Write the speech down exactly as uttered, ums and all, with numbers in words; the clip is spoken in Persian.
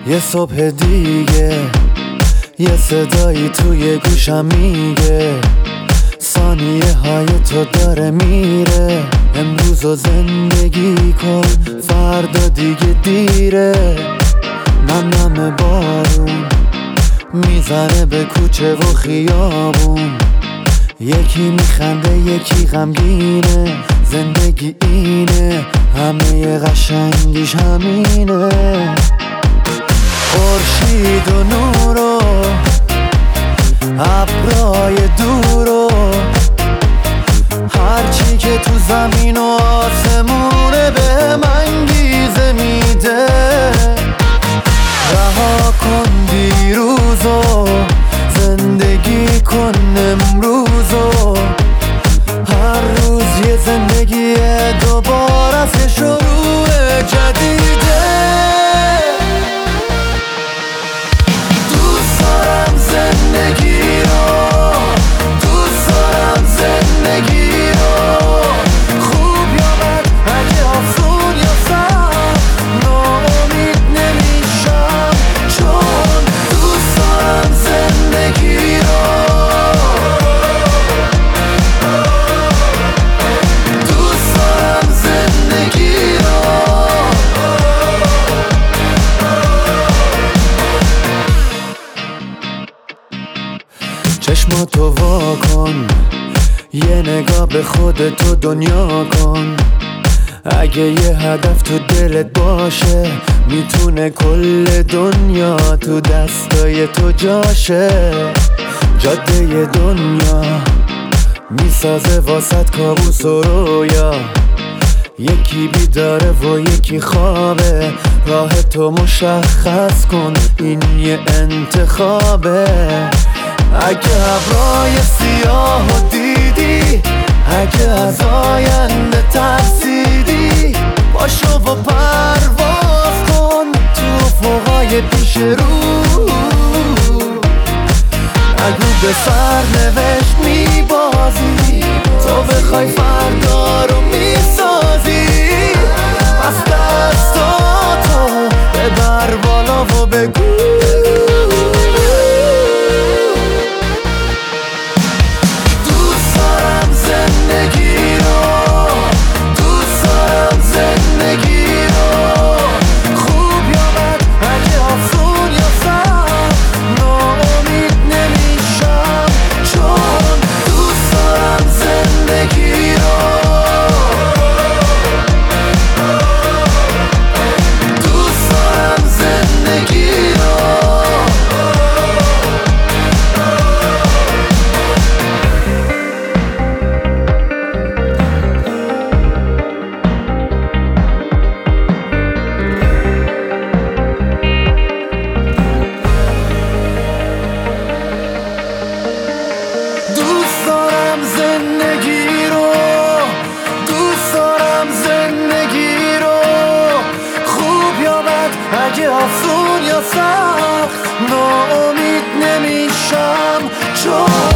یه صبح دیگه یه صدایی توی گوشم میگه ثانیه های تو داره میره. امروز و زندگی کن فردا دیگه دیره. نم نم بارون میزنه به کوچه و خیابون، یکی میخنده یکی غمگینه. زندگی اینه همه قشنگیش همینه. خورشید و نور و ابرای دور و هرچی که تو زمین و آسمونه به من انگیزه میده. رها کن دیروزو زندگی کن امروزو. هر روز یه زندگی دوباره از یه شروع جدیده. دوست دارم زندگی رو، دوست دارم زندگی رو. خوب یا بد اگه آسون یا سخت ناامید نمیشم، چون دوست دارم زندگی رو. دوست دارم زندگی رو. چشماتو وا کن، یه نگاه به خودتو دنیا کن. اگه یه هدف تو دلت باشه میتونه کل دنیا تو دستای تو جاشه. جاده دنیا میسازه واسط کابوس و رویا، یکی بیداره و یکی خوابه. راه تو مشخص کن، این یه انتخابه. اگه ابرای سیاهو دیدی، اگه از آینده ترسیدی، باشو و پرواز کن تو افقای پیش رو. اگه به سرنوشت میبازی تو بخوای فردا رو میسازی، از دستاتو ببر بالا و بگو دوست دارم زندگی رو. دوست دارم زندگی رو. خوب یا بد اگه آسون یا سخت ناامید نمیشم، چون دوست دارم زندگی رو. دوست دارم زندگی رو. دوست دارم زندگی رو. دوست دارم زندگی رو. خوب یا بد اگه آسون یا سخت ناامید نمیشم، چون